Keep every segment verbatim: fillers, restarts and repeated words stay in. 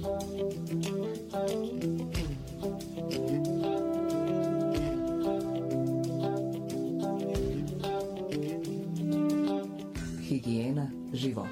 Higijena života.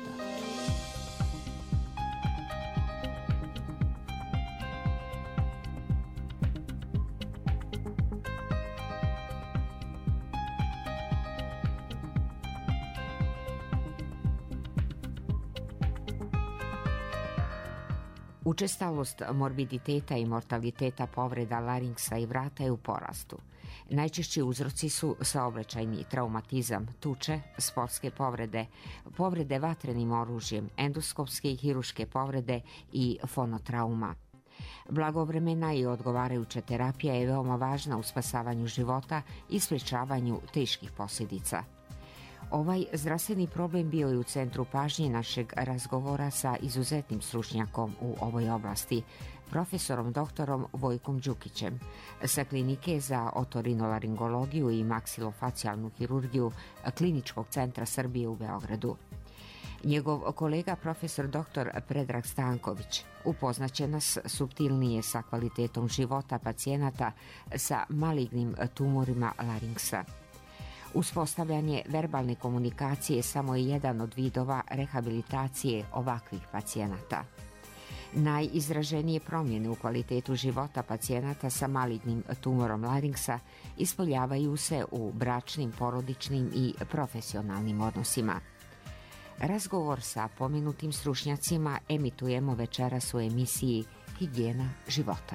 Učestalost morbiditeta i mortaliteta povreda larinksa i vrata je u porastu. Najčešći uzroci su saobraćajni traumatizam, tuče, sportske povrede, povrede vatrenim oružjem, endoskopske i hiruške povrede i fonotrauma. Blagovremena i odgovarajuća terapija je veoma važna u spasavanju života i sprečavanju teških posljedica. Ovaj zdravstveni problem bio je u centru pažnje našeg razgovora sa izuzetnim stručnjakom u ovoj oblasti, profesorom doktorom Vojkom Đukićem, sa klinike za otorinolaringologiju i maksilofacijalnu hirurgiju Kliničkog centra Srbije u Beogradu. Njegov kolega profesor doktor Predrag Stanković upoznaće nas suptilnije sa kvalitetom života pacijenata sa malignim tumorima larinksa. Uspostavljanje verbalne komunikacije samo je jedan od vidova rehabilitacije ovakvih pacijenata. Najizraženije promjene u kvalitetu života pacijenata sa malignim tumorom larinksa ispoljavaju se u bračnim, porodičnim i profesionalnim odnosima. Razgovor sa pomenutim stručnjacima emitujemo večeras u emisiji Higijena života.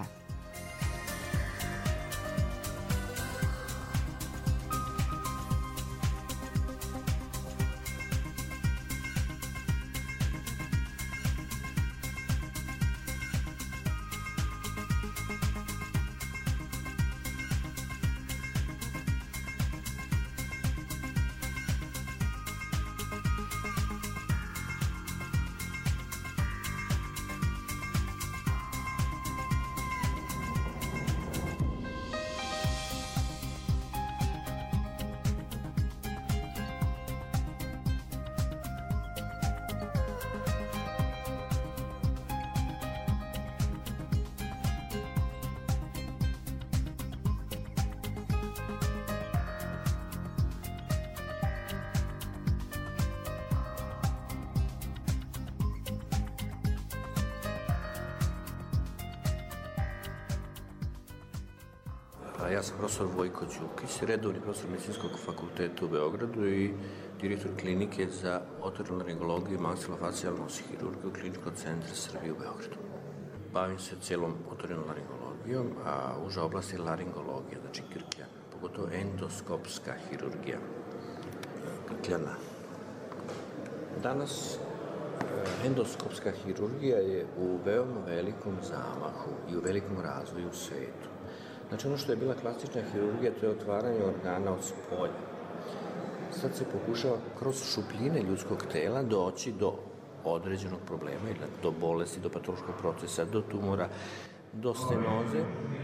Ja sam profesor Vojko Đukić, redovni profesor Medicinskog fakulteta u Beogradu i direktor klinike za otorinolaringologiju i maksilofacijalnu hirurgiju Kliničkog centra Srbije u Beogradu. Bavim se cijelom otorinolaringologijom, a uža oblast je laringologija, znači grkljan, pogotovo endoskopska hirurgija grkljana. Danas endoskopska hirurgija je u veoma velikom zamahu i u velikom razvoju u svetu. Znači ono što je bila klasična hirurgija, to je otvaranje organa od spolja. Sad se pokušava kroz šupljine ljudskog tela doći do određenog problema, ili do bolesti, do patološkog procesa, do tumora, do stenoze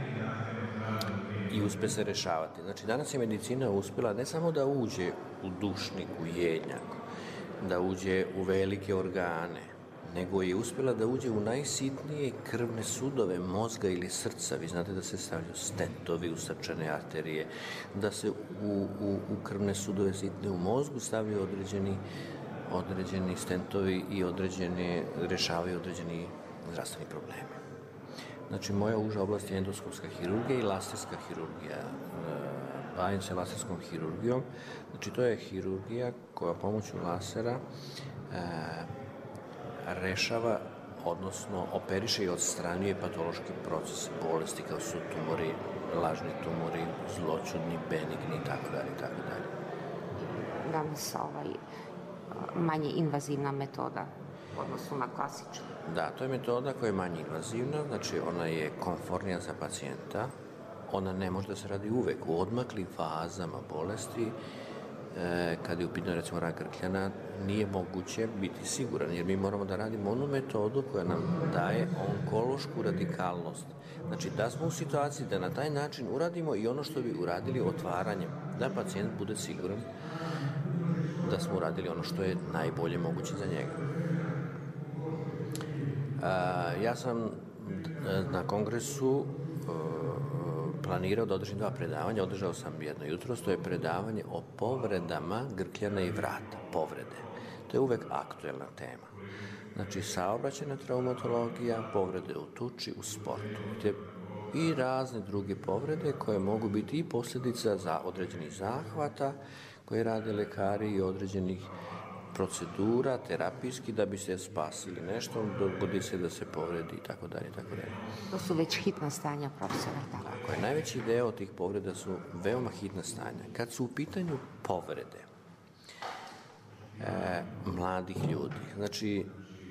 i uspe se rešavati. Znači danas je medicina uspjela ne samo da uđe u dušnik, u jednjak, da uđe u velike organe, nego je uspjela da uđe u najsitnije krvne sudove mozga ili srca. Vi znate da se stavljaju stentovi u srčane arterije, da se u, u, u krvne sudove sitne u mozgu stavljaju određeni, određeni stentovi i određene, rešavaju određeni zdravstveni problemi. Znači, moja uža oblast je endoskopska hirurgija i laserska hirurgija. Bavim se laserskom hirurgijom. Znači, to je hirurgija koja pomoću lasera e, rešava, odnosno operiše i odstranjuje patološki proces bolesti kao su tumori, lažni tumori, zloćudni, benigni itd. itd. Danas ovaj, manje invazivna metoda u odnosu na klasičnu. Da, to je metoda koja je manje invazivna, znači ona je komfornija za pacijenta, ona ne može da se radi uvek u odmaklim fazama bolesti. E, kad je u pitanju recimo rak grkljana, nije moguće biti siguran, jer mi moramo da radimo onu metodu koja nam daje onkološku radikalnost. Znači da smo u situaciji da na taj način uradimo i ono što bi uradili otvaranjem, da pacijent bude siguran da smo uradili ono što je najbolje moguće za njega. Ja sam na kongresu planirao da održim dva predavanja, održao sam jedno jutro, to je predavanje o povredama grkljana i vrata, povrede. To je uvek aktuelna tema. Znači, saobraćajna traumatologija, povrede u tuči, u sportu. Te i razne druge povrede koje mogu biti i posljedica za određenih zahvata koje rade lekari i određenih procedura, terapijski, da bi se spasili nešto, dogodi se da se povredi i tako dalje, tako dalje. To su već hitna stanja, profesora. Tako je. Najveći deo tih povreda su veoma hitna stanja. Kad su u pitanju povrede e, mladih ljudi, znači,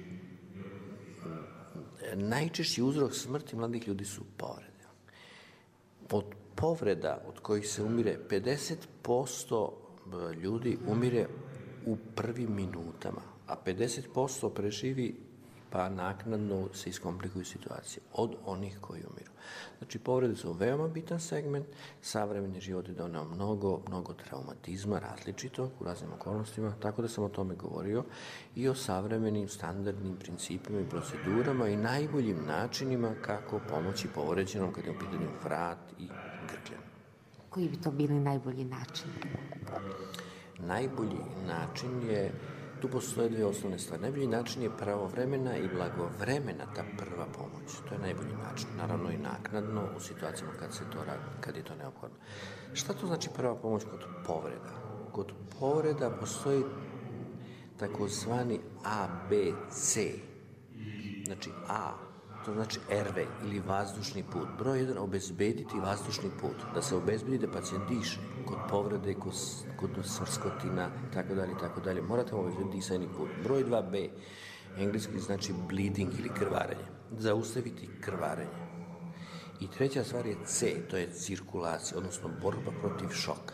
najčešći uzrok smrti mladih ljudi su povrede. Od povreda od kojih se umire, pedeset posto ljudi umire u prvim minutama, a pedeset posto preživi pa naknadno se iskomplikuju situacije od onih koji umiru. Znači, povrede su veoma bitan segment, savremeni život je doneo mnogo, mnogo traumatizma različitog u raznim okolnostima, tako da sam o tome govorio i o savremenim standardnim principima i procedurama i najboljim načinima kako pomoći povređenom kad je u pitanju vrat i grkljan. Koji bi to bili najbolji način? Najbolji način je, tu postoje dvije osnovne stvari. Najbolji način je pravovremena i blagovremena ta prva pomoć. To je najbolji način. Naravno i naknadno u situacijama kad se to radi, kad je to neophodno. Šta to znači prva pomoć kod povreda? Kod povreda postoji takozvani A, B, C. Znači A, to znači erve ili vazdušni put. Broj jedan, obezbediti vazdušni put. Da se obezbedi da pacijent diše kod povrede, kod, kod smrskotina, tako dalje, tako dalje. Morate obezbediti disajni put. Broj dva, B, engleski znači bleeding ili krvarenje. Zaustaviti krvarenje. I treća stvar je C, to je cirkulacija, odnosno borba protiv šoka.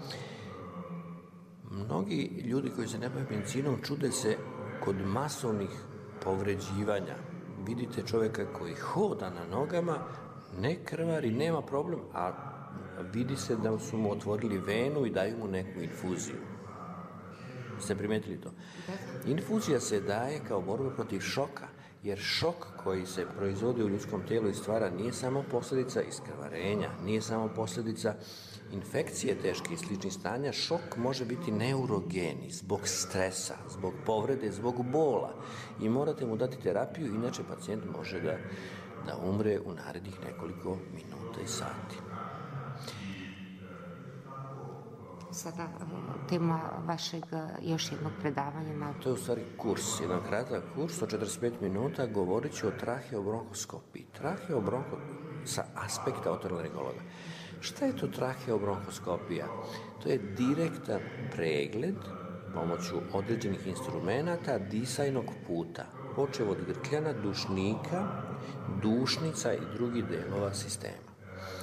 Mnogi ljudi koji se ne bave medicinom čude se kod masovnih povređivanja. Vidite čovjeka koji hoda na nogama, ne krvari, nema problem, a vidi se da su mu otvorili venu i daju mu neku infuziju. Ste primetili to? Infuzija se daje kao borba protiv šoka, jer šok koji se proizvodi u ljudskom tijelu i stvara nije samo posljedica iskrvarenja, nije samo posljedica infekcije teških i sličnih stanja. Šok može biti neurogeni zbog stresa, zbog povrede, zbog bola i morate mu dati terapiju, inače pacijent može da, da umre u narednih nekoliko minuta i sati. Sada tema vašeg još jednog predavanja. Na... To je u stvari kurs, jedan kratak kurs od četrdeset pet minuta, govorit ću o traheobronhoskopiji. Traheobronho sa aspekta otorinolaringologa. Šta je to traheobronhoskopija? To je direktan pregled pomoću određenih instrumenata disajnog puta, počev od grkljana, dušnika, dušnica i drugih delova sistema.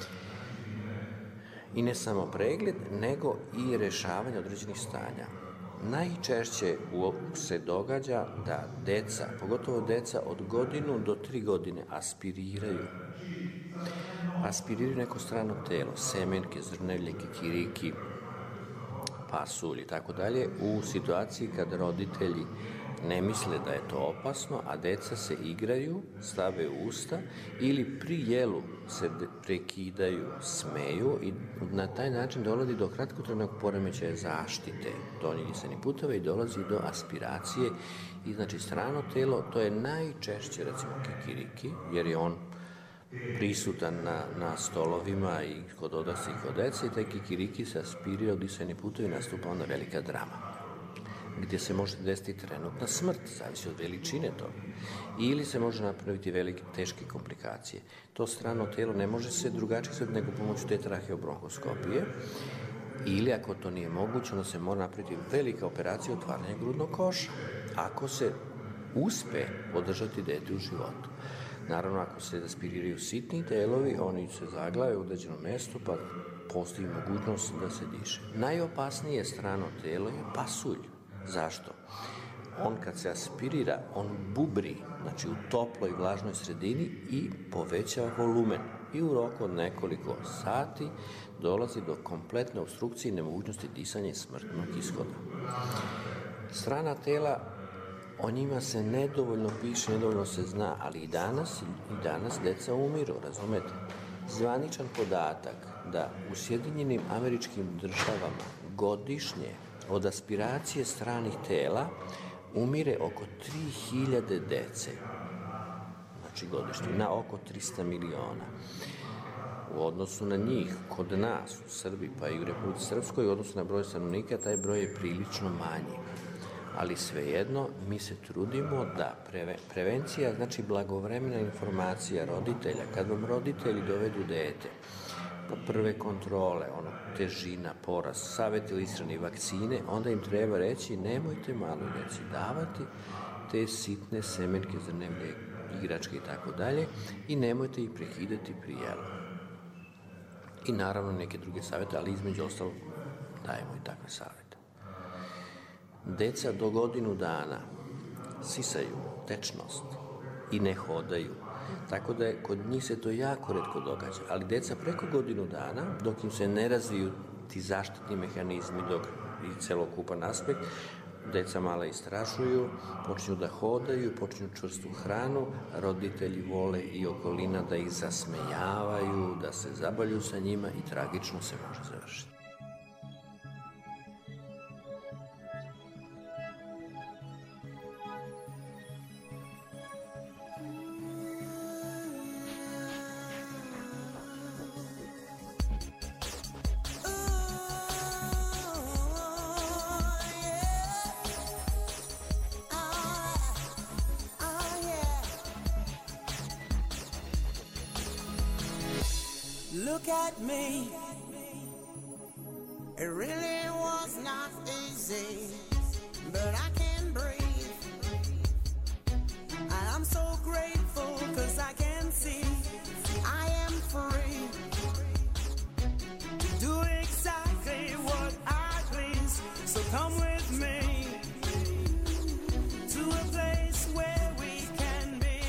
I ne samo pregled, nego i rešavanje određenih stanja. Najčešće se događa da deca, pogotovo deca od godinu do tri godine, aspiriraju. Aspiriraju neko strano telo, semenke, zrnevlje, kikiriki, pasulj i tako dalje, u situaciji kad roditelji ne misle da je to opasno, a deca se igraju, stave u usta ili pri jelu se prekidaju, smeju i na taj način dolazi do kratkotrajnog poremećaja zaštite donjih disanih puteva i dolazi do aspiracije i znači strano telo, to je najčešće recimo kikiriki, jer je on prisutan na, na stolovima i kod odraslih i kod dece i taj kikiriki se aspirira u disajni putevi i nastupa onda velika drama, gdje se može desiti trenutna smrt, zavisi od veličine toga. Ili se može napraviti velike, teške komplikacije. To strano telo ne može se drugačije sve nego pomoću te traheobronhoskopije, ili ako to nije moguće, onda se mora napraviti velika operacija otvaranja grudnog koša, ako se uspe održati dete u životu. Naravno, ako se aspiriraju sitni delovi, oni se zaglave u određenom mjestu, pa postoji mogućnost da se diše. Najopasnije strano telo je pasulj. Zašto? On kad se aspirira, on bubri, znači u toploj vlažnoj sredini i povećava volumen. I u roku od nekoliko sati dolazi do kompletne opstrukcije i nemogućnosti disanja i smrtnog ishoda. Strana tela O njima se nedovoljno piše, nedovoljno se zna, ali i danas, i danas deca umiru, razumete? Zvaničan podatak da u Sjedinjenim Američkim Državama godišnje od aspiracije stranih tela umire oko tri hiljade dece, znači godišnje, na oko trista miliona. U odnosu na njih, kod nas, u Srbiji, pa i u Republici Srpskoj, u odnosu na broj stanovnika, taj broj je prilično manji. Ali svejedno, mi se trudimo da preve, prevencija, znači blagovremena informacija roditelja, kad vam roditelji dovedu dete, pa prve kontrole, ono, težina, porast, savjeti ili ishrane, vakcine, onda im treba reći nemojte maloj deci davati te sitne semenke, zrne, igračke i tako dalje i nemojte ih prekidati pri jelu. I naravno neke druge savjete, ali između ostalog dajemo i takve savjete. Deca do godinu dana sisaju tečnost i ne hodaju, tako da je, kod njih se to jako retko događa, ali deca preko godinu dana, dok im se ne razviju ti zaštitni mehanizmi, dok i celokupan aspekt, deca mala istrašuju, počinju da hodaju, počinju čvrstu hranu, roditelji vole i okolina da ih zasmejavaju, da se zabavlju sa njima i tragično se može završiti. Look at me. It really was not easy, but I can breathe. And I'm so grateful because I can see I am free to do exactly what I please. So come with me to a place where we can be.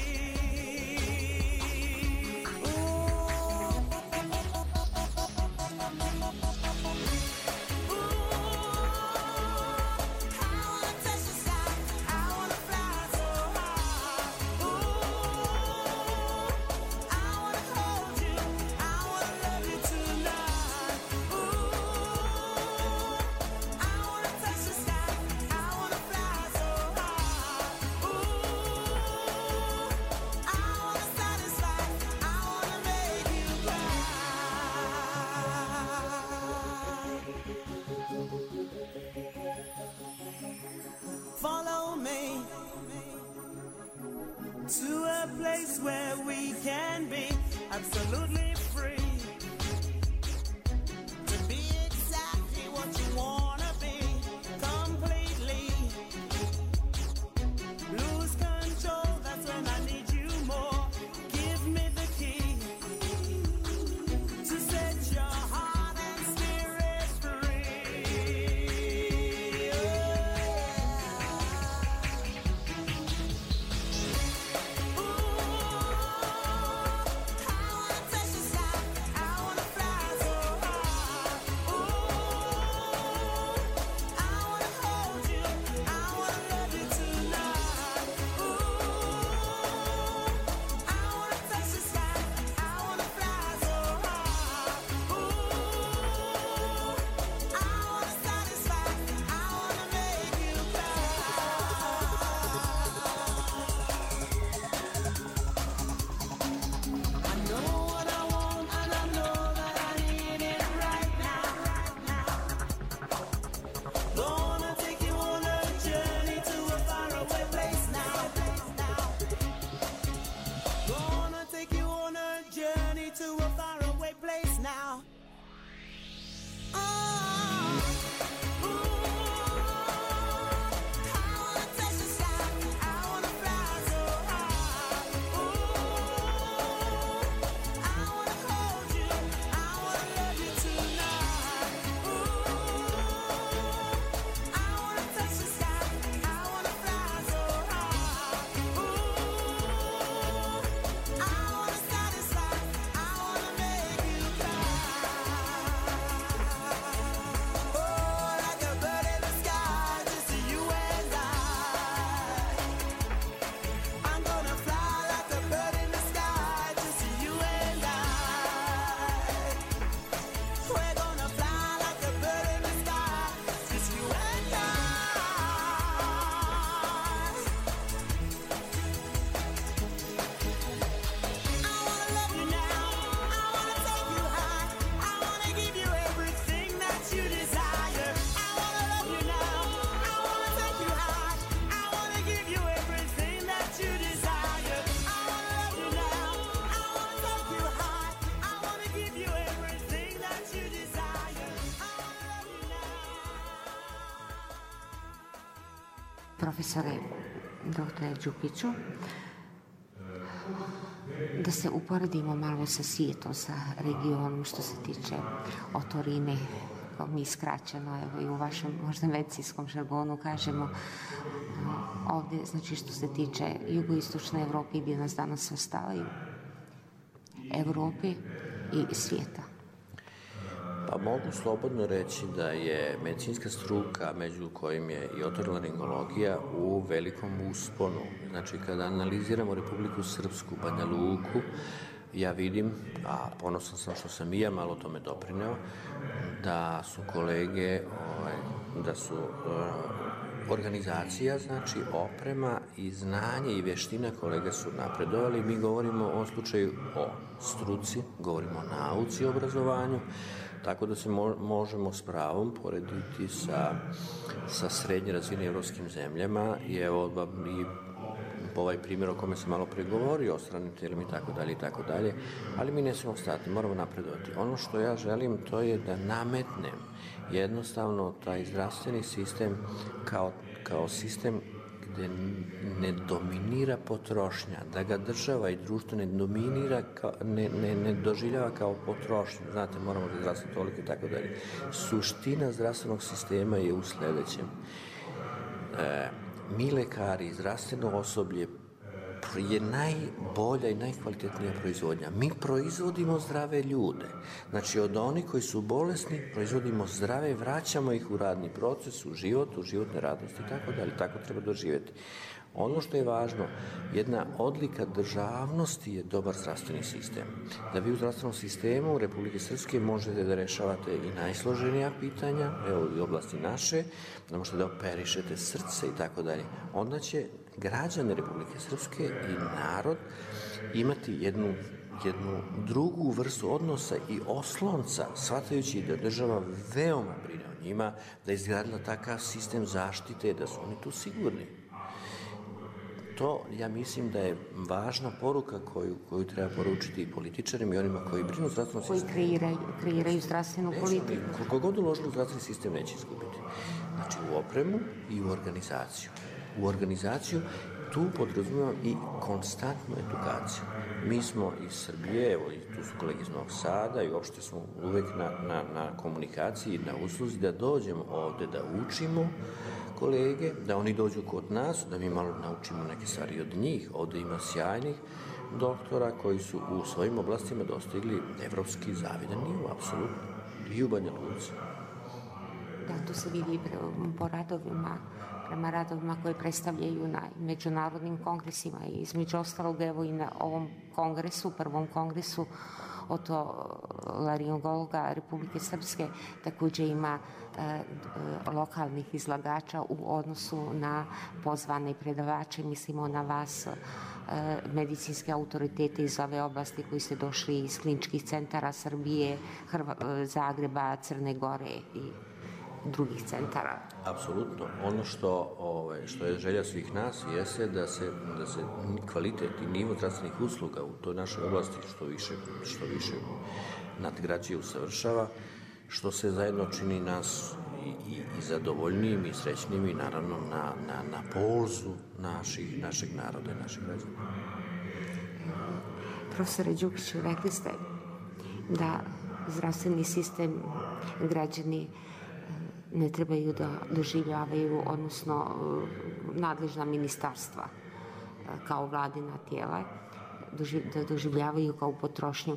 Follow me to a place where we can be absolutely free to be exactly what you want to be completely. Lose control, that's when I need you more. Give me the key to set your heart and spirit free. Ooh, I wanna touch the sky. Profesore doktore Đukiću, da se uporedimo malo sa svijetom, sa regionom što se tiče otorine, kao mi skraćeno, evo i u vašem možda medicinskom žargonu kažemo, ovdje, znači što se tiče jugoistočne Evrope, gdje nas danas svrstavaju, Evrope i svijeta. Pa mogu slobodno reći da je medicinska struka, među kojim je i otorinolaringologija, u velikom usponu. Znači, kada analiziramo Republiku Srpsku, Banja Luku, ja vidim, a ponosan sam što sam i ja malo tome doprineo, da su kolege, ovaj, da su uh, organizacija, znači oprema i znanje i vještina kolega su napredovali. Mi govorimo u ovom slučaju o struci, govorimo o nauci i obrazovanju, tako da se mo- možemo s pravom porediti sa, sa srednje razine evropskim zemljama i evo vam i ovaj primjer o kome sam malo pregovorio, o stranim tijelima i tako dalje i tako dalje, ali mi ne smemo stati, moramo napredovati. Ono što ja želim to je da nametnem jednostavno taj zdravstveni sistem kao, kao sistem gdje ne dominira potrošnja, da ga država i društvo ne dominira, kao, ne, ne, ne doživljava kao potrošnju. Znate, moramo da zdravstvo toliko i tako dalje. Suština zdravstvenog sistema je u sljedećem. E, mi lekari, zdravstveno osoblje je najbolja i najkvalitetnija proizvodnja. Mi proizvodimo zdrave ljude. Znači, od onih koji su bolesni proizvodimo zdrave, vraćamo ih u radni proces, u život, u životne radnosti i tako dalje. Tako treba doživjeti. Ono što je važno, jedna odlika državnosti je dobar zdravstveni sistem. Da vi u zdravstvenom sistemu Republike Srpske možete da rešavate i najsloženija pitanja, evo i oblasti naše, da možete da operišete srce i tako dalje. Onda će građani Republike Srpske i narod imati jednu, jednu drugu vrstu odnosa i oslonca, shvatajući da država veoma brine o njima, da je izgradila takav sistem zaštite, da su oni tu sigurni. To, ja mislim da je važna poruka koju, koju treba poručiti i političarima i onima koji brinu o zdravstvenom Koji sistemu. kreiraju, kreiraju zdravstvenu politiku. Koliko god uložili u zdravstveni sistem neće izgubiti. Znači u opremu i u organizaciju. U organizaciju tu podrazumijem i konstantnu edukaciju. Mi smo iz Srbije, evo i tu su kolege iz Novog Sada i uopšte smo uvek na, na, na komunikaciji, na usluzi da dođemo ovde da učimo kolege, da oni dođu kod nas, da mi malo naučimo neke stvari od njih. Ovde ima sjajnih doktora koji su u svojim oblastima dostigli evropski zavidan nivo, apsolutno. I u Banja Luci. Da, to se vidi po radovima, prema radovima koje predstavljaju na međunarodnim kongresima i između ostalog evo i na ovom kongresu, prvom kongresu otolaringologa Republike Srpske također ima e, e, lokalnih izlagača u odnosu na pozvane predavače, mislimo na vas e, medicinske autoritete iz ove oblasti koji ste došli iz kliničkih centara Srbije, Hrva, Zagreba, Crne Gore i drugih centara. Apsolutno. Ono što, ovaj, što je želja svih nas jeste da se, da se kvalitet i nivo zdravstvenih usluga u toj našoj oblasti što više, što više nadgrađuje, usavršava, što se zajedno čini nas i, i, i zadovoljnijim i srećnijim i naravno na, na, na polzu naših, našeg naroda i naših građana. Profesore Đukiću, rekli ste da zdravstveni sistem građani ne trebaju da doživljavaju, odnosno nadležna ministarstva kao vladina tijela, da doživljavaju kao potrošnju.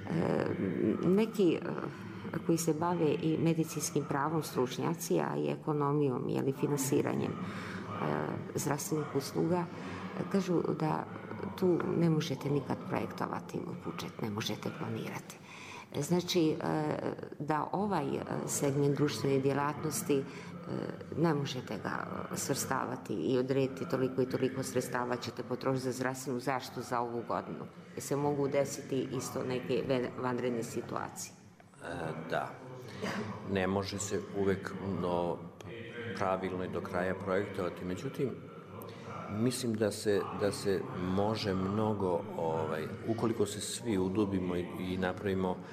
Neki koji se bave i medicinskim pravom stručnjaci, a i ekonomijom ili finansiranjem zdravstvenih usluga, kažu da tu ne možete nikad projektovati budžet, ne možete planirati. Znači da ovaj segment društvene djelatnosti ne možete ga svrstavati i odrediti toliko i toliko sredstava ćete potrošiti za zdravstvenu zaštitu za ovu godinu. Jer se mogu desiti isto neke vanredne situacije. E, da. Ne može se uvek no, pravilno i do kraja projektovati. Međutim, mislim da se, da se može mnogo, ovaj, ukoliko se svi udubimo i, i napravimo e,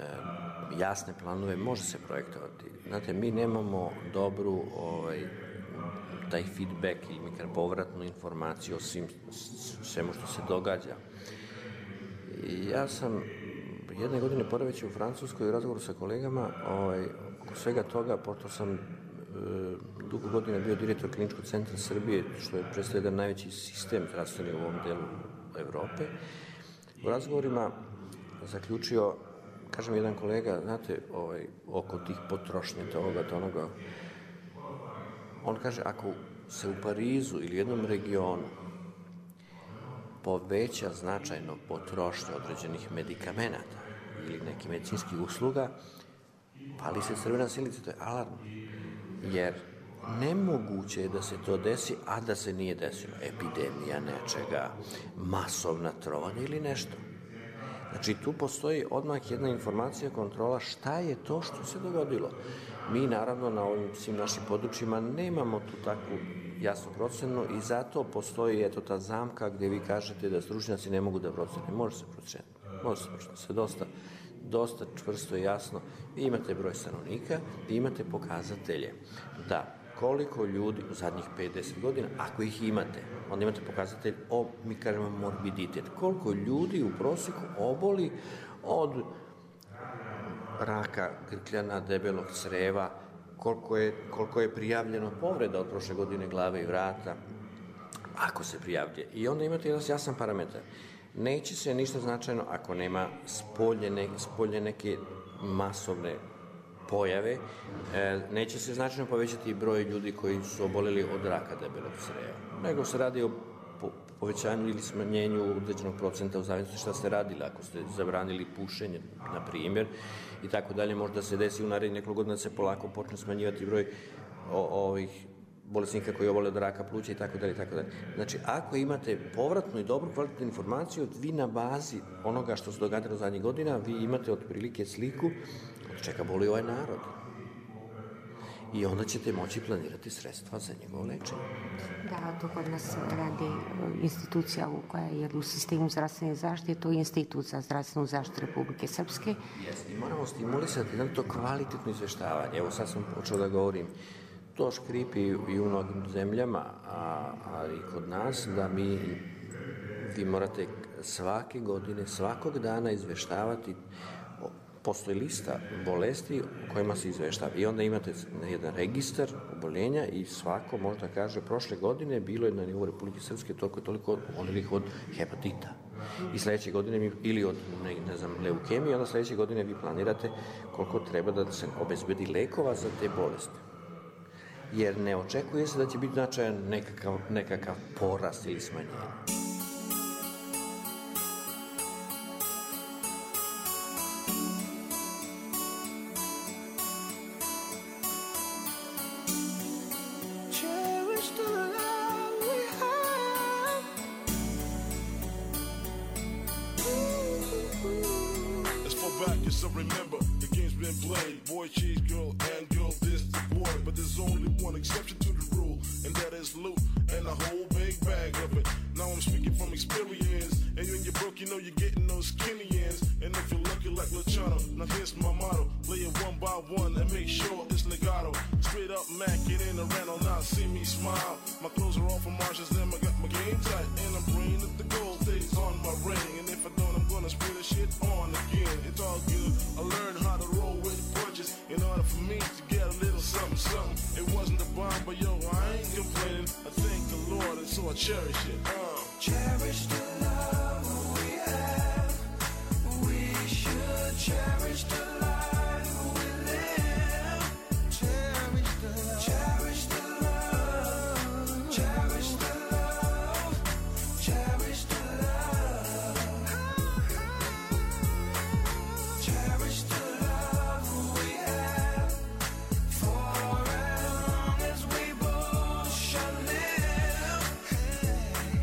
jasne planove, može se projektovati. Znate, mi nemamo dobru, ovaj, taj feedback ili mi kažem povratnu informaciju o svim, svemu što se događa. I ja sam jedne godine poraveći u Francuskoj u razgovoru sa kolegama, ovaj, oko svega toga, pošto sam e, dugo godina bio direktor Kliničkog centra Srbije, što je predstavlja jedan najveći sistem zdravstveni u ovom delu Evrope, u razgovorima zaključio, kažem jedan kolega, znate, ovaj, oko tih potrošnje toga, to onoga, on kaže, ako se u Parizu ili jednom regionu poveća značajno potrošnja određenih medikamenata ili nekih medicinskih usluga, pali se crvena silica, to je alarm. Jer nemoguće je da se to desi, a da se nije desilo. Epidemija nečega, masovna trovanja ili nešto. Znači, tu postoji odmah jedna informacija, kontrola šta je to što se dogodilo. Mi, naravno, na ovim svim našim područjima nemamo tu takvu jasnu procenu i zato postoji eto ta zamka gdje vi kažete da stručnjaci ne mogu da procene. Može se proceniti, može se proceniti, se dosta, dosta čvrsto i jasno. Vi imate broj stanovnika, vi imate pokazatelje da koliko ljudi u zadnjih pet do deset godina, ako ih imate, onda imate pokazatelj o, mi kažemo, morbiditet. Koliko ljudi u prosjeku oboli od raka grkljana, debelog creva, koliko je, koliko je prijavljeno povreda od prošle godine glave i vrata, ako se prijavlje. I onda imate jedan jasan parametar. Neće se ništa značajno ako nema spolje, ne, spolje neke masovne pojave, e, neće se značajno povećati broj ljudi koji su oboleli od raka debelog creva, nego se radi o po, povećanju ili smanjenju određenog procenta u zavisnosti šta ste radili, ako ste zabranili pušenje, na primjer, i tako dalje, možda se desi u narednih nekoliko godina da se polako počne smanjivati broj o, ovih bolesnika koji obole od raka pluća i tako dalje, i tako dalje. Znači, ako imate povratnu i dobru kvalitetnu informaciju, vi na bazi onoga što se događalo zadnjih godina, vi imate otprilike sliku od čega boli ovaj narod. I onda ćete moći planirati sredstva za njegovo lečenje. Da, to kod nas radi institucija koja je u sistemu zdravstvene zaštite, to je Institut za zdravstvenu zaštitu Republike Srpske. Jeste, i moramo stimulisati na to kvalitetno izveštavanje. Evo sad sam počeo da govorim, to škripi i u mnogim zemljama, a, a i kod nas, da mi, vi morate svake godine, svakog dana izveštavati. Postoji lista bolesti u kojima se izveštava. I onda imate jedan registar oboljenja i svako možda kaže prošle godine bilo je na nivou Republike Srpske toliko i toliko obolelih od hepatita. I sledeće godine mi, ili od ne, ne znam, leukemije, onda sledeće godine vi planirate koliko treba da se obezbedi lekova za te bolesti. Jer ne očekuje se da će biti značajan nekakav, nekakav porast ili smanjenje. So remember, the game's been played. Boy, cheese, girl, and girl, this the boy. But there's only one exception to the rule, and that is loot and a whole big bag of it. Now I'm speaking from experience, and when you're broke, you know you're getting those skinny ends. And if you're lucky like Luciano, now here's my motto: play it one by one and make sure it's legato. Straight up Mac, get in the rental, now see me smile. My clothes are all from Marshalls, then I got my game tight, and I'm praying that the gold stays on my ring. And if I don't, I'm gonna spray the shit on again. It's all good. I learned how to roll with punches in order for me to get a little something, something. It wasn't a bomb, but yo, I ain't complaining. I thank the Lord, and so I cherish it. Uh. Cherish the love we have. We should cherish the life we live. Cherish the love. Cherish the love. Cherish the love. Cherish the love. Cherish the love we have. For as long as we both shall live.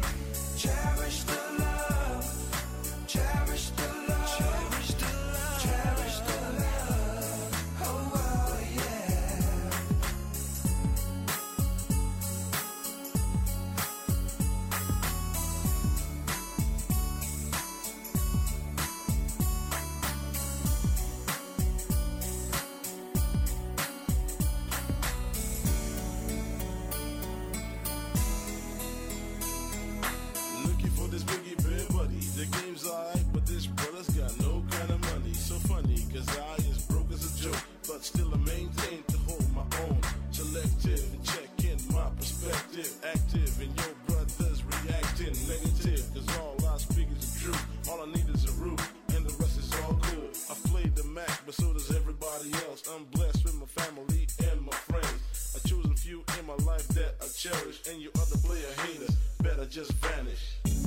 seems alright, but this brother's got no kind of money. So funny, cause I as broke as a joke, but still I maintain to hold my own. Selective and check in my perspective. Active and your brothers reacting negative, cause all I speak is the truth. All I need is a roof, and the rest is all cool. I played the Mac, but so does everybody else. I'm blessed with my family and my friends. I choose a few in my life that I cherish, and you other player haters better just vanish.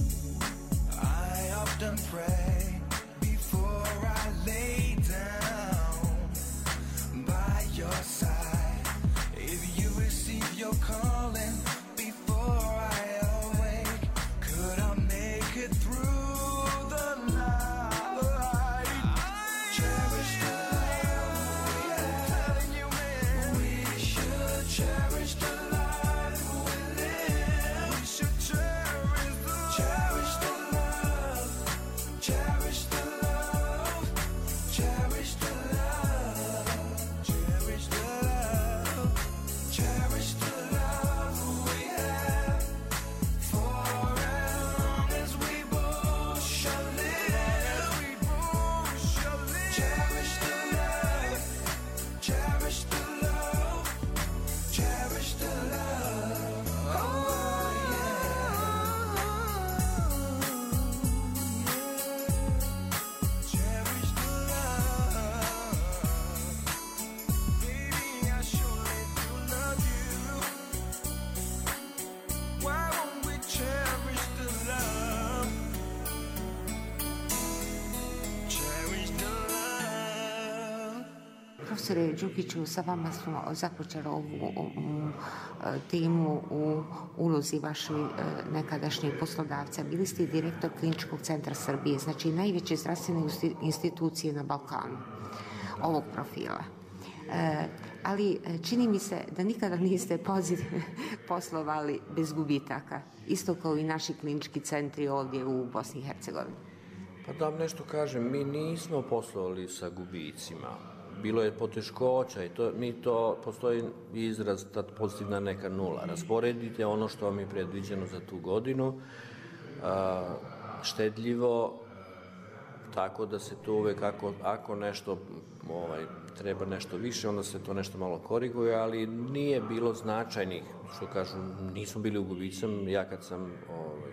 I often pray before I lay down by your side. If you receive your calling before I awake, could I make it through the night? Cherish the love we have. We should cherish the life we live. We should cherish the cherish the love. Cherish the love. Cherish the love. Cherish the love. Cherish the love we have. For as long as we both shall live, we both shall live. Cherish the love. Cherish the love. Cherish the love. Oh yeah. Cherish the love. Baby, I surely do love you. Why won't we cherish the love? Cherish the love. Profesore Đukiću, sa vama smo započeli ovu um, temu u ulozi vašeg nekadašnjeg poslodavca. Bili ste i direktor Kliničkog centra Srbije, znači najveće zdravstvene usti- institucije na Balkanu ovog profila. E, ali e, čini mi se da nikada niste poziv poslovali bez gubitaka, isto kao i naši klinički centri ovdje u Bosni i Hercegovini. Pa da vam nešto kažem, mi nismo poslovali sa gubicima. Bilo je poteškoća i to, mi to, postoji izraz ta pozitivna neka nula. Rasporedite ono što vam je predviđeno za tu godinu, a, štedljivo, tako da se to uvek, ako, ako nešto ovaj, treba nešto više, onda se to nešto malo koriguje, ali nije bilo značajnih, što kažu, nismo bili u gubicom. Ja kad sam ovaj,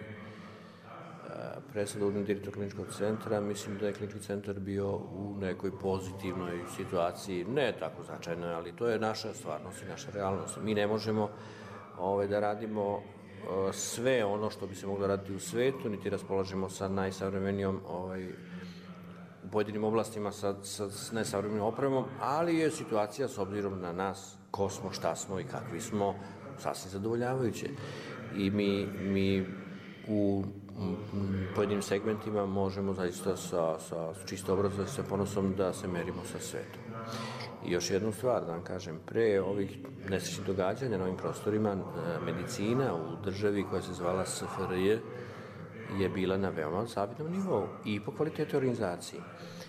predsjednik direktor kliničkog centra, mislim da je klinički centar bio u nekoj pozitivnoj situaciji, ne tako značajnoj, ali to je naša stvarnost i naša realnost. Mi ne možemo ovaj, da radimo uh, sve ono što bi se moglo raditi u svetu, niti raspolažemo sa najsavremenijom ovaj, u pojedinim oblastima sa, sa, sa najsavremenijom opremom, ali je situacija s obzirom na nas, ko smo, šta smo i kakvi smo, sasvim zadovoljavajuće. I mi, mi u pojedinim segmentima možemo zaista sa, sa čisto obrazom, sa ponosom da se merimo sa svetom. I još jednu stvar da vam kažem, pre ovih nesrećnih događanja na ovim prostorima, medicina u državi koja se zvala S F R J je bila na veoma zavidnom nivou i po kvalitetu organizaciji.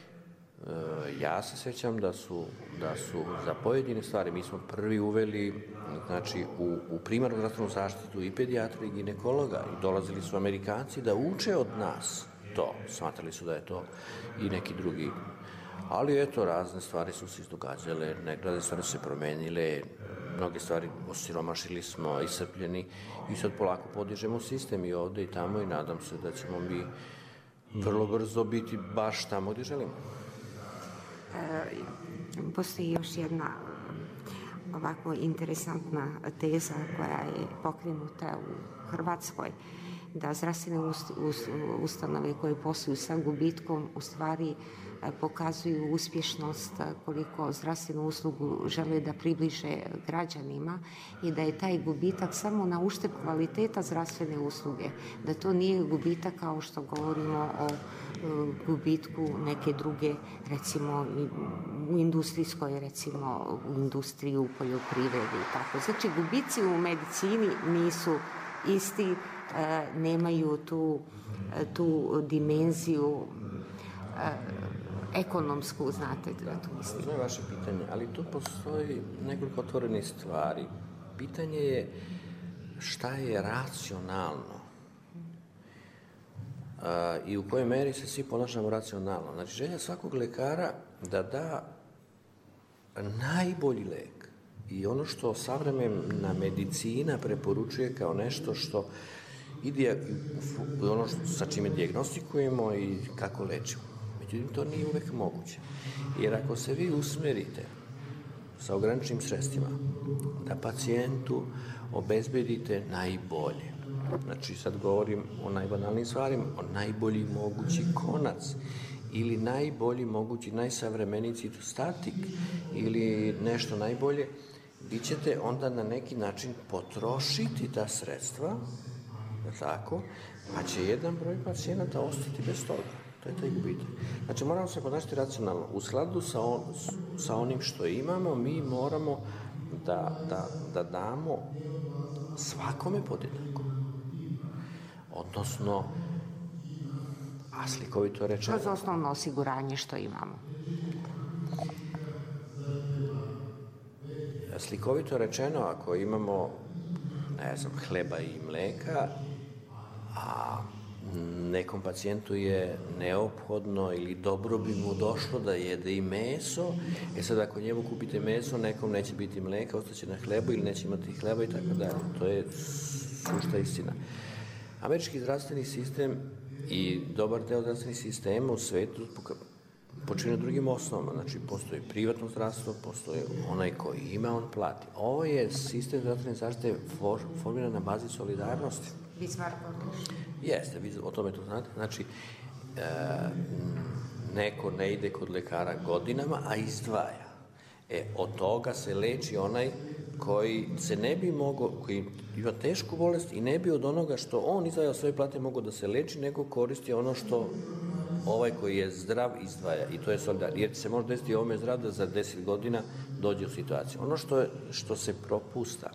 Ja se sjećam da su, da su za pojedine stvari, mi smo prvi uveli znači, u, u primarnu zdravstvenu zaštitu i pedijatra i ginekologa i dolazili su Amerikanci da uče od nas to. Smatrali su da je to i neki drugi. Ali eto, razne stvari su se izdogađale, neke stvari su se promenile, mnoge stvari osiromašili smo, iscrpljeni i sad polako podižemo sistem i ovde i tamo i nadam se da ćemo mi vrlo brzo biti baš tamo gdje želimo. E, postoji još jedna ovako interesantna teza koja je pokrenuta u Hrvatskoj, da zdravstvene ustanove koje posluju sa gubitkom u stvari pokazuju uspješnost koliko zdravstvenu uslugu žele da približe građanima i da je taj gubitak samo na uštrb kvaliteta zdravstvene usluge, da to nije gubitak kao što govorimo o gubitku neke druge, recimo u industrijskoj, recimo u industriji, u poljoprivredi i tako. Znači gubici u medicini nisu isti, nemaju tu, tu dimenziju ekonomsku, znate, da tu mislim. To je vaše pitanje, ali tu postoji nekoliko otvorenih stvari. Pitanje je šta je racionalno. a, i u kojoj meri se svi ponašamo racionalno. Znači, želja svakog lekara da da najbolji lek i ono što savremena medicina preporučuje kao nešto što ide ono što, sa čime dijagnostikujemo i kako lečimo. Međutim, to nije uvek moguće. Jer ako se vi usmerite sa ograničenim sredstvima da pacijentu obezbedite najbolje, znači sad govorim o najbanalnijim stvarima, o najbolji mogući konac ili najbolji mogući, najsavremeniji citostatik ili nešto najbolje, vi ćete onda na neki način potrošiti ta sredstva, tako, pa će jedan broj pacijenata ostati bez toga. To je taj gubitak. Znači, moramo se ponašati racionalno. U skladu sa, on, sa onim što imamo, mi moramo da, da, da damo svakome podjednako. Odnosno, a slikovito rečeno... Kroz osnovno osiguranje što imamo. Slikovito rečeno, ako imamo, ne znam, hleba i mleka, a nekom pacijentu je neophodno ili dobro bi mu došlo da jede i meso, e sad ako njemu kupite meso, nekom neće biti mleka, ostaće na hlebu ili neće imati hleba i tako dalje. To je sušta istina. Američki zdravstveni sistem i dobar deo zdravstvenih sistema u svetu počinje na drugim osnovama. Znači, postoji privatno zdravstvo, postoji onaj koji ima, on plati. Ovo je sistem zdravstvene zaštite for, formiran na bazi solidarnosti. Jeste, vi o tome to znate. Znači, e, neko ne ide kod lekara godinama, a izdvaja. E, od toga se leči onaj koji se ne bi mogao, koji ima tešku bolest i ne bi od onoga što on izdvaja svoje plate mogao da se leči, nego koristi ono što ovaj koji je zdrav izdvaja. I to je solidarno. Jer se može desiti ovome zdrav da za deset godina dođe u situaciju. Ono što, je, što se propusta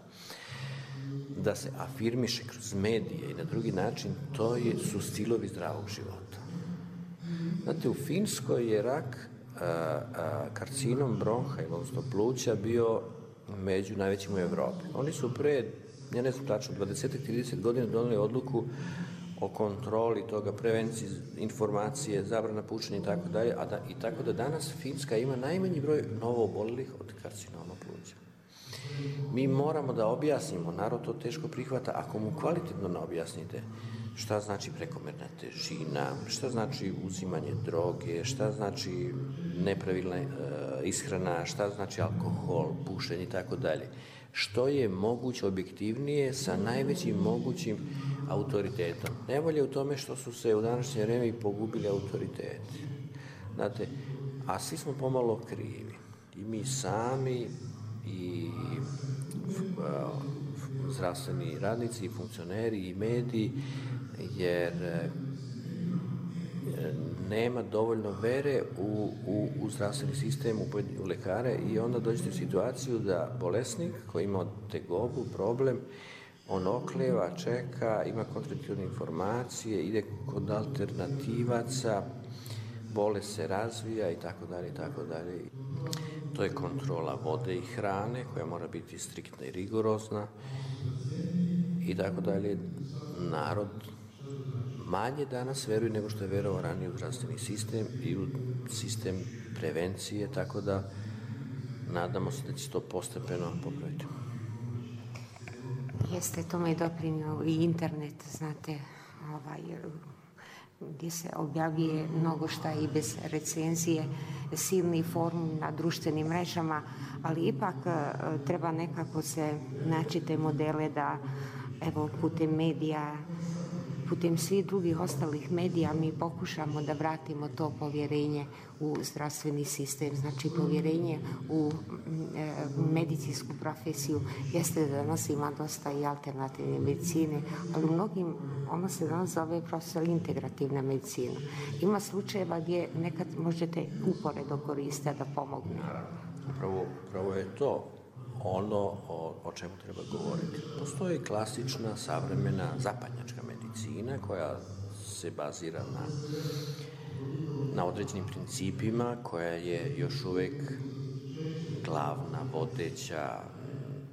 da se afirmiše kroz medije i na drugi način, to je, su stilovi zdravog života. Znate, u Finskoj je rak a, a, karcinom bronha, odnosno pluća, bio među najvećim u Evropi. Oni su pre, ja ne znam tačno, dvadeset do trideset godina doneli odluku o kontroli toga, prevenciji, informacije, zabrana pušenja i tako dalje, a da, i tako da danas Finska ima najmanji broj novo obolelih od karcinoma pluća. Mi moramo da objasnimo, narod to teško prihvata, ako mu kvalitetno ne objasnite šta znači prekomerna težina, šta znači uzimanje droge, šta znači nepravilna e, ishrana, šta znači alkohol, pušenje i tako dalje. Što je moguće objektivnije sa najvećim mogućim autoritetom. Nevolje u tome što su se u današnje vreme i pogubili autoriteti. Znate, a svi smo pomalo krivi. I mi sami, i zdravstveni radnici, i funkcioneri, i mediji, jer nema dovoljno vere u, u, u zdravstveni sistem, u, u lekare i onda dođete u situaciju da bolesnik koji ima tegobu, problem, on okleva, čeka, ima kontradiktorne informacije, ide kod alternativaca, bolest se razvija i tako dalje i tako dalje. To je kontrola vode i hrane koja mora biti striktna i rigorozna i tako dalje. Narod manje danas veruje nego što je verovao ranije u zdravstveni sistem i u sistem prevencije, tako da nadamo se da će to postepeno popraviti. Jeste, to me doprinio i internet, znate, ovaj, gdje se objavljuje mnogo šta i bez recenzije, silni forum na društvenim mrežama, ali ipak treba nekako se naći te modele da, evo, putem medija, putem svih drugih ostalih medija mi pokušamo da vratimo to povjerenje u zdravstveni sistem, znači povjerenje u e, medicinsku profesiju. Jeste da danas ima dosta i alternativne medicine, ali u mnogim, ono se danas zove profesor integrativna medicina. Ima slučajeva gdje nekad možete uporedo koristiti da pomogne. Upravo, upravo je to ono o, o čemu treba govoriti. Postoji klasična, savremena, zapadnjačka medicina koja se bazira na, na određenim principima, koja je još uvek glavna, vodeća,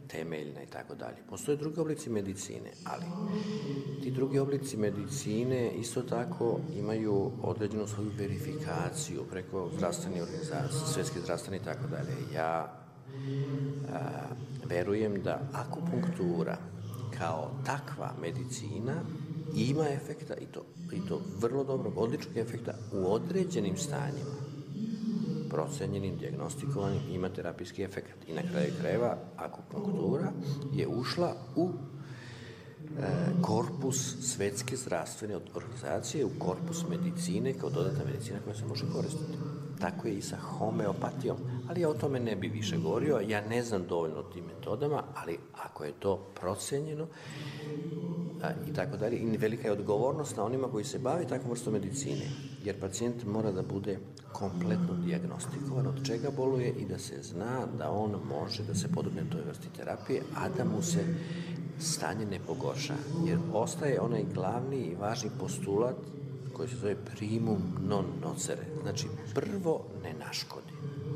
temeljna i tako dalje. Postoje drugi oblici medicine, ali ti drugi oblici medicine isto tako imaju određenu svoju verifikaciju preko zdravstvene organizacije, svjetske zdravstvene i tako dalje. Ja a, verujem da akupunktura kao takva medicina ima efekta i to, i to vrlo dobrog, odličnog efekta u određenim stanjima. Procenjenim, dijagnostikovanim, ima terapijski efekt. I na kraju krajeva akupunktura je ušla u e, korpus svetske zdravstvene organizacije, u korpus medicine kao dodatna medicina koja se može koristiti. Tako je i sa homeopatijom, ali ja o tome ne bi više govorio, ja ne znam dovoljno o tim metodama, ali ako je to procenjeno a, i tako dalje, i velika je odgovornost na onima koji se bave takvom vrstom medicine, jer pacijent mora da bude kompletno dijagnostikovan od čega boluje i da se zna da on može da se podvrgne toj vrsti terapije, a da mu se stanje ne pogorša, jer ostaje onaj glavni i važni postulat koji se zove primum non nocere, znači prvo ne naškodi.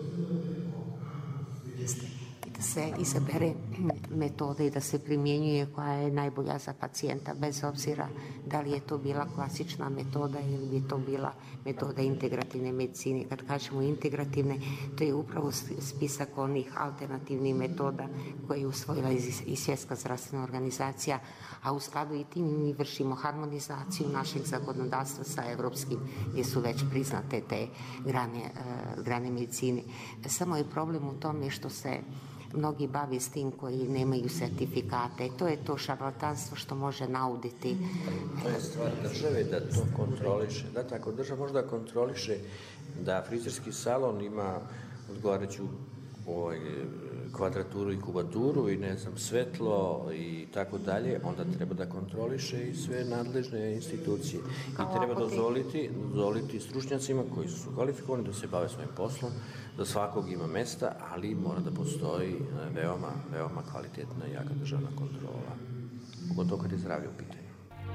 Jeste. I da se izabere metoda i da se primjenjuje koja je najbolja za pacijenta, bez obzira da li je to bila klasična metoda ili bi to bila metoda integrativne medicine. Kad kažemo integrativne, to je upravo spisak onih alternativnih metoda koje je usvojila i Svjetska zdravstvena organizacija, a u skladu i tim mi vršimo harmonizaciju našeg zakonodavstva sa evropskim, gdje su već priznate te grane, grane medicine. Samo je problem u tome što se mnogi bavi s tim koji nemaju sertifikate. To je to šarlatanstvo što može nauditi. To je stvar države da to kontroliše. Da, tako država može da kontroliše da frizerski salon ima odgovarajuću ovaj, kvadraturu i kubaturu i ne znam, svetlo i tako dalje, onda treba da kontroliše i sve nadležne institucije. I treba dozvoliti, dozvoliti stručnjacima koji su kvalifikovani da se bave svojim poslom, da svakog ima mesta, ali mora da postoji veoma, veoma kvalitetna i jaka državna kontrola. Pogotovo kad je zdravlje u pitanju.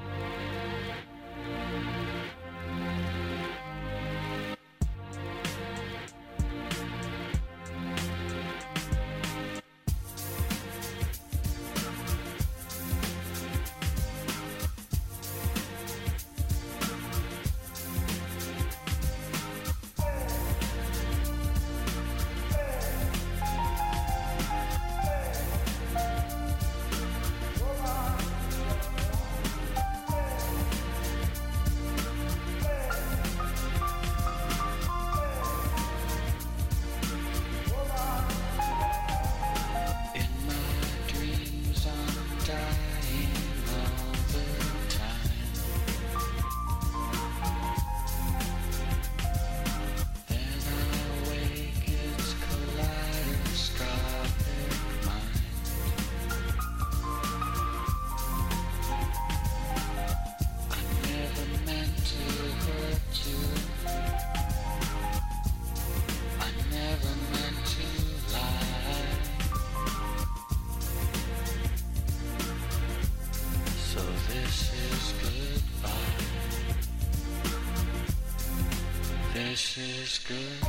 This is good.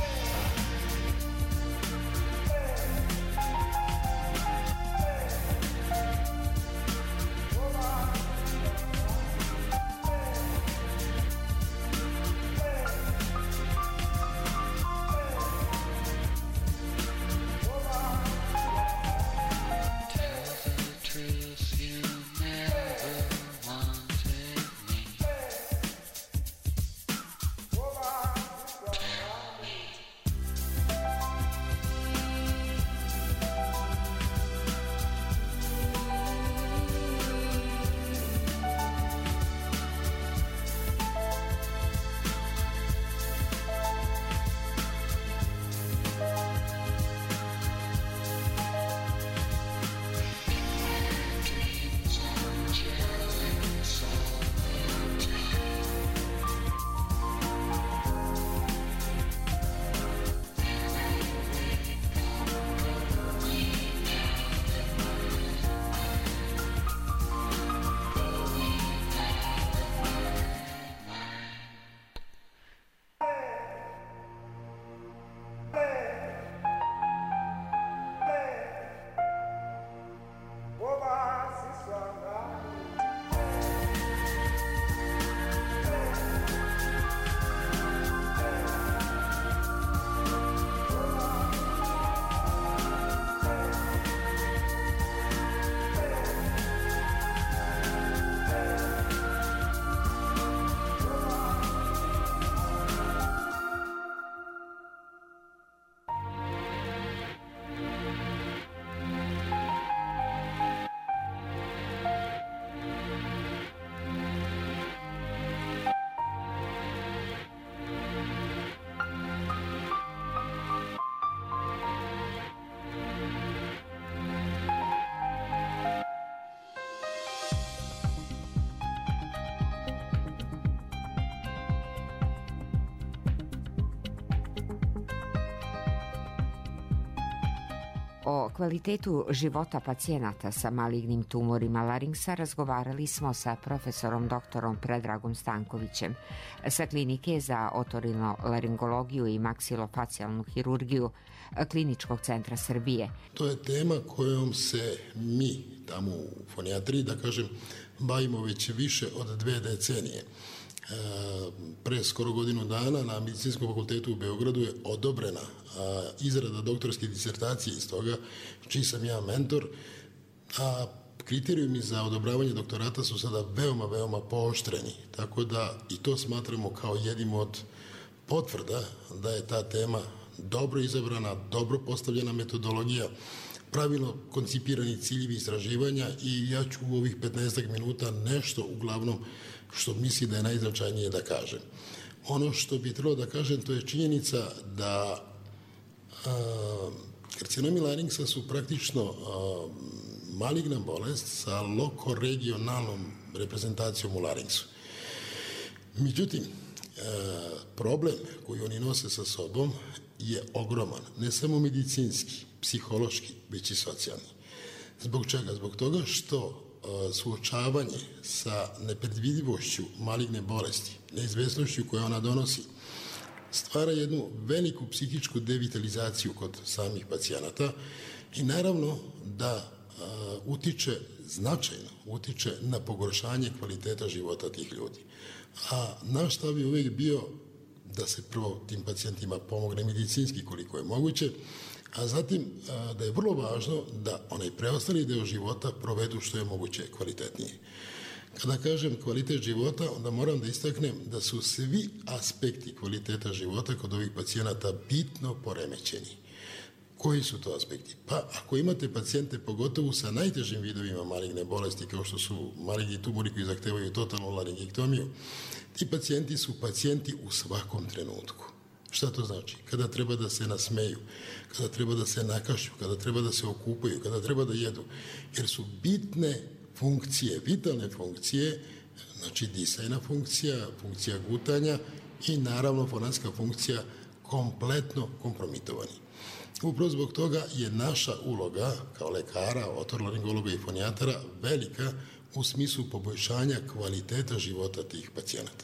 O kvalitetu života pacijenata sa malignim tumorima laringsa razgovarali smo sa profesorom doktorom Predragom Stankovićem sa klinike za otorinolaringologiju i maksilofacijalnu hirurgiju Kliničkog centra Srbije. To je tema kojom se mi tamo u fonijatriji, da kažem, bavimo već više od dve decenije. Pre skoro godinu dana na Medicinskom fakultetu u Beogradu je odobrena izrada doktorske disertacije iz toga, čiji sam ja mentor, a kriterijumi za odobravanje doktorata su sada veoma, veoma pooštreni, tako da i to smatramo kao jednim od potvrda da je ta tema dobro izabrana, dobro postavljena metodologija, pravilno koncipirani ciljevi istraživanja i ja ću u ovih petnaestak minuta nešto uglavnom što misli da je najznačajnije da kažem. Ono što bi trebalo da kažem, to je činjenica da a, karcinomi laringsa su praktično a, maligna bolest sa lokoregionalnom reprezentacijom u laringsu. Međutim, a, problem koji oni nose sa sobom je ogroman, ne samo medicinski, psihološki, već i socijalni. Zbog čega? Zbog toga što suočavanje sa nepredvidivošću maligne bolesti, neizvesnošću koju ona donosi, stvara jednu veliku psihičku devitalizaciju kod samih pacijenata i naravno da a, utiče značajno, utiče na pogoršanje kvaliteta života tih ljudi. A naš stav je uvijek bio da se prvo tim pacijentima pomogne medicinski koliko je moguće, a zatim da je vrlo važno da onaj preostali deo života provedu što je moguće kvalitetnije. Kada kažem kvalitet života, onda moram da istaknem da su svi aspekti kvaliteta života kod ovih pacijenata bitno poremećeni. Koji su to aspekti? Pa ako imate pacijente pogotovo sa najtežim vidovima maligne bolesti kao što su maligni tumori koji zahtevaju totalnu laringektomiju, ti pacijenti su pacijenti u svakom trenutku. Šta to znači? Kada treba da se nasmeju, kada treba da se nakašću, kada treba da se okupaju, kada treba da jedu. Jer su bitne funkcije, vitalne funkcije, znači disajna funkcija, funkcija gutanja i naravno fonetska funkcija kompletno kompromitovani. Upravo zbog toga je naša uloga kao lekara, otorolaringologa i fonijatara velika u smislu poboljšanja kvaliteta života tih pacijenata.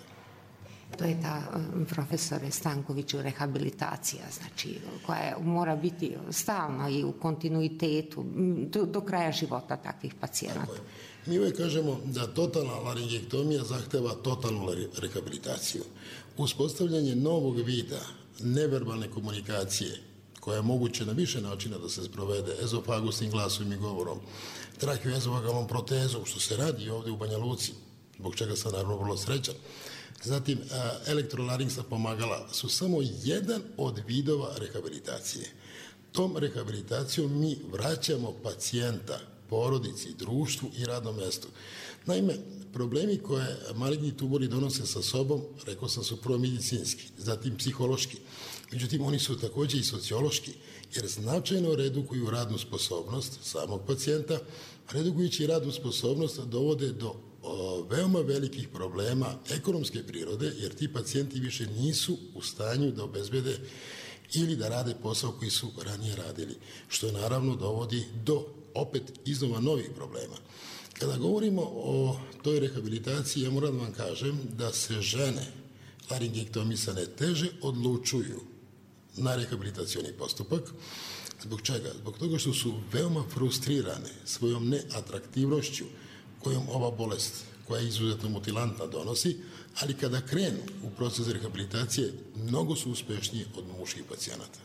To je ta, profesore Stankoviću, rehabilitacija, znači, koja mora biti stalna i u kontinuitetu do, do kraja života takvih pacijenata. Mi uvijek kažemo da totalna laringektomija zahteva totalnu rehabilitaciju. Uspostavljanje novog vida neverbalne komunikacije, koja je moguće na više načina da se sprovede, ezofagusnim glasom i govorom, trahioezofagalnom protezom, što se radi ovdje u Banja Luci, zbog čega sam naravno vrlo srećan. Zatim, elektrolaringsa pomagala su samo jedan od vidova rehabilitacije. Tom rehabilitacijom mi vraćamo pacijenta, porodici, društvu i radnom mjestu. Naime, problemi koje maligni tumori donose sa sobom, rekao sam, su prvo medicinski, zatim psihološki. Međutim, oni su također i sociološki, jer značajno redukuju radnu sposobnost samog pacijenta, redukujući radnu sposobnost dovode do o, veoma velikih problema ekonomske prirode, jer ti pacijenti više nisu u stanju da obezbede ili da rade posao koji su ranije radili, što je naravno dovodi do opet iznova novih problema. Kada govorimo o toj rehabilitaciji, ja moram da vam kažem da se žene laringektomisane teže odlučuju na rehabilitacioni postupak. Zbog čega? Zbog toga što su veoma frustrirane svojom neatraktivnošću kojom ova bolest, koja je izuzetno mutilantna, donosi, ali kada krenu u proces rehabilitacije, mnogo su uspešniji od muških pacijenata.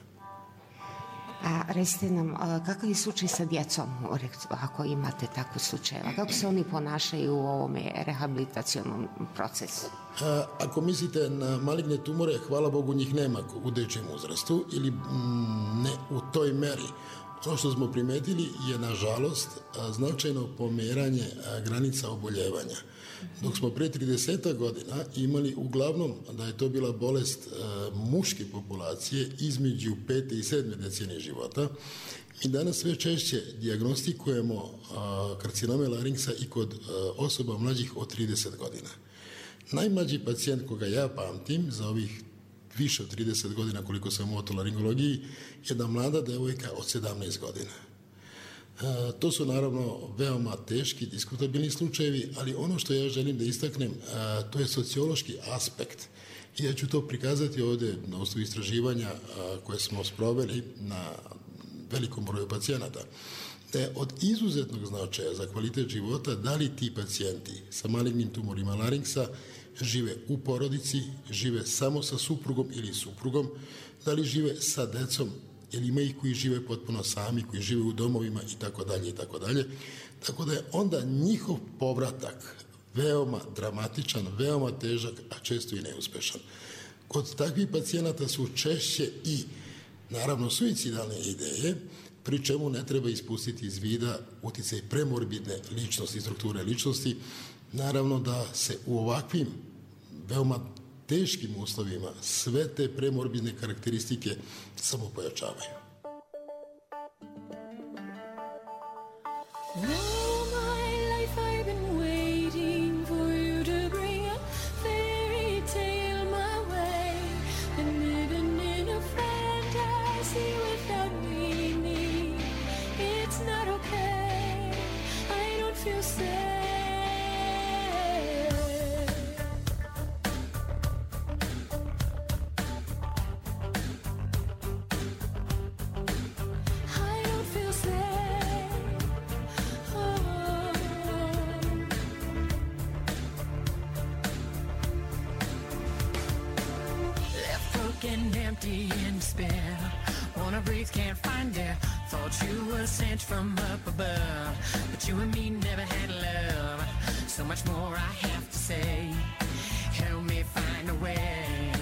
A recite nam, kakav je slučaj sa djecom, ako imate takvu slučajeva? Kako se oni ponašaju u ovome rehabilitacionom procesu? A, ako mislite na maligne tumore, hvala Bogu, njih nema u dečjem uzrastu ili m, ne u toj meri. Ono što smo primetili je, nažalost, značajno pomeranje granica oboljevanja. Dok smo pre trideset godina imali uglavnom da je to bila bolest muške populacije između pete i sedme decenije života, mi danas sve češće dijagnostikujemo karcinome laringsa i kod osoba mlađih od trideset godina. Najmlađi pacijent koga ja pamtim za ovih više od trideset godina koliko sam u otolaringologiji, jedna mlada devojka od sedamnaest godina. E, to su naravno veoma teški, diskutabilni slučajevi, ali ono što ja želim da istaknem, a, to je sociološki aspekt. I ja ću to prikazati ovde na osnovu istraživanja a, koje smo sproveli na velikom broju pacijenata, da je od izuzetnog značaja za kvalitet života da li ti pacijenti sa malignim tumorima laringsa žive u porodici, žive samo sa suprugom ili suprugom, da li žive sa decom, ili ima ih koji žive potpuno sami, koji žive u domovima i tako dalje i tako dalje. Tako da je onda njihov povratak veoma dramatičan, veoma težak, a često i neuspešan. Kod takvih pacijenata su češće i, naravno, suicidalne ideje, pri čemu ne treba ispustiti iz vida uticaj premorbidne ličnosti, strukture ličnosti. Naravno da se u ovakvim veoma teškim uslovima sve te premorbidne karakteristike samo pojačavaju. All my life I've been waiting for you to bring a fairy tale my way. Been living in a fantasy without meaning. It's not okay, I don't feel safe. I don't feel safe. Oh. Left broken, empty, in despair. Wanna breathe, can't find air. Thought you were sent from up above, but you and me never had love. So much more I have to say. Help me find a way.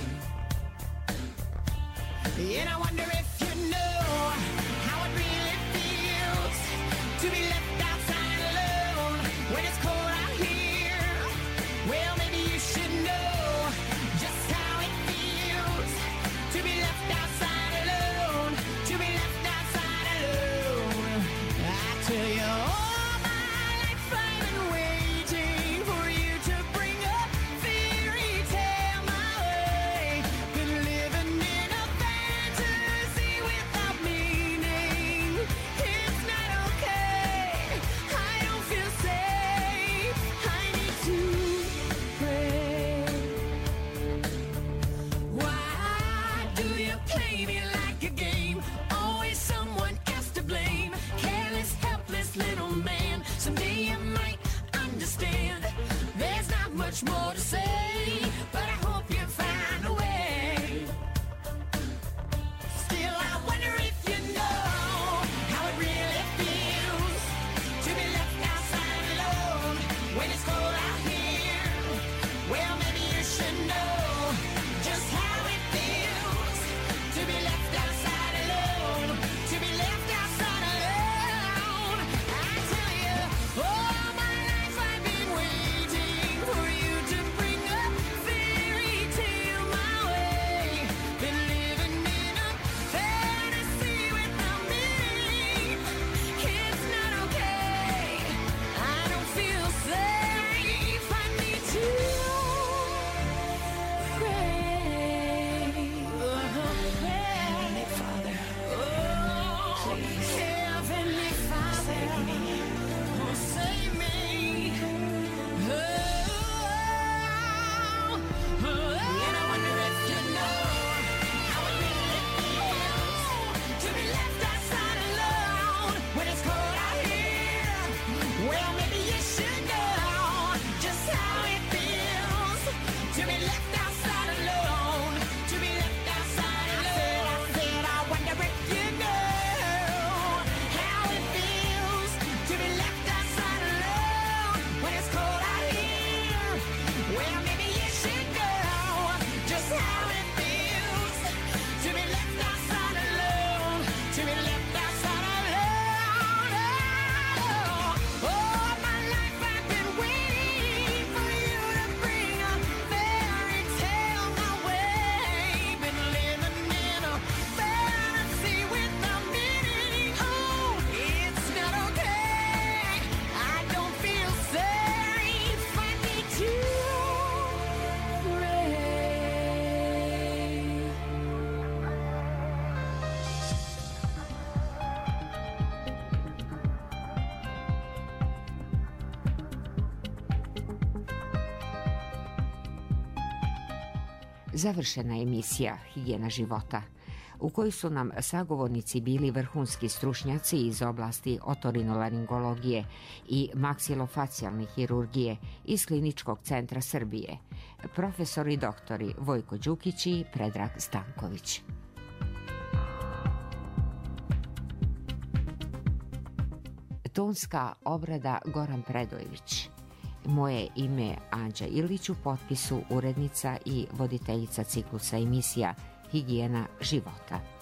And I wonder if you know how it really feels to be left outside alone when it's cold out here. Well, maybe you should know just how it feels to be left outside alone, to be left outside alone. I tell you, all my life I've been waiting for you to bring a fairy tale my way. Been living in a fantasy Završena je emisija Higijena života, u kojoj su nam sagovornici bili vrhunski stručnjaci iz oblasti otorinolaringologije i maksilofacijalne hirurgije iz Kliničkog centra Srbije, profesori doktori Vojko Đukić i Predrag Stanković. Tonska obrada Goran Predojević. Moje ime je Anđa Ilić, u potpisu urednica i voditeljica ciklusa emisija Higijena života.